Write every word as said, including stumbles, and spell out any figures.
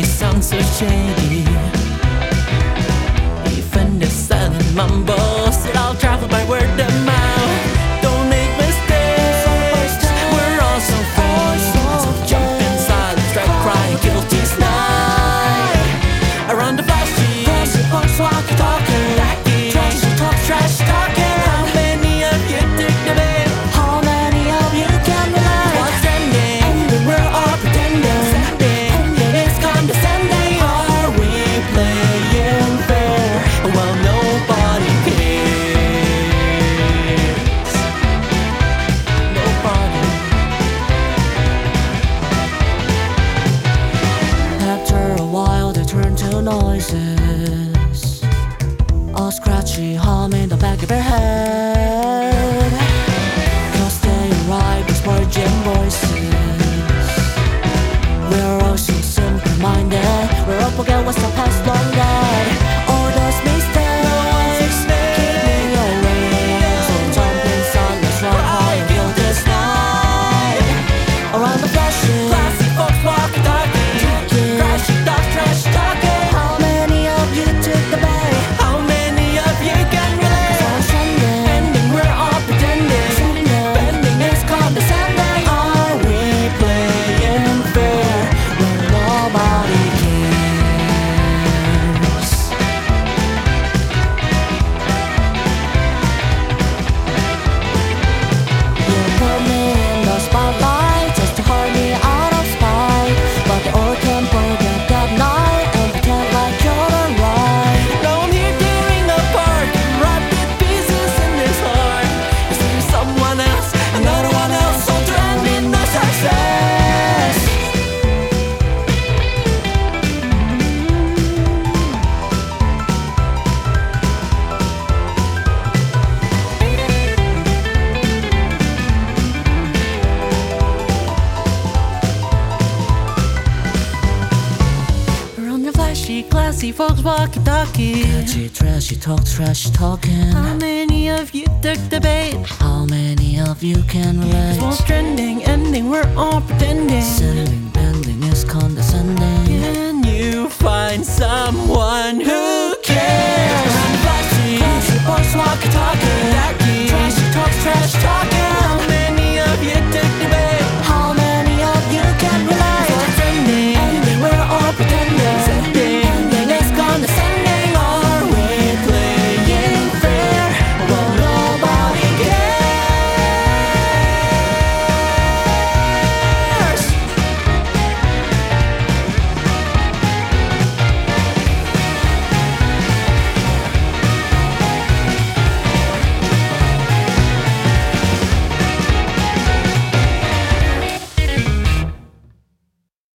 sound so shady. Even the silent mumbles, it all travel by word of mouth. Don't make mistakes, we're all so free. So jump in silence, strike crying, guilty snide. Around the flashy, flashy folks walkie talking, tacky, trashy talk, trash talking. How many of you dig the bait? How many of you can relate? What's ending? Ending, we're all pretending. Ending is condescending. Are we playing fair? Well, nobody cares. Nobody. After a while, they turn to noises, all scratchy hum in the back of your head. Cause they arrive as virgin voices. We're all so simple-minded, we're up against what's the past long dead. All those mistakes keep me away. So jump inside, let's run high and kill this night. Around the flashy, classy folks walking, talking, crashy talk, trash talking. How many of you took the bait? How many of you can relate? Cause I'm sending, ending, we're all pretending. Bending is condescending. Are we playing fair when nobody cares? You put me in the spotlight just to hurt me out of spite, but they all can't forget that night and pretend like you're alright. Now I'm here tearing apart, rotted pieces in this heart. Is there someone else, another one else, so to end in no success? Around the flashy, classy folks walkie-talkie, catchy, trashy talk, trash talking. How many of you took the bait? How many of you can relate? What's trending, ending, we're all pretending. Sending, bending is condescending. Can you find some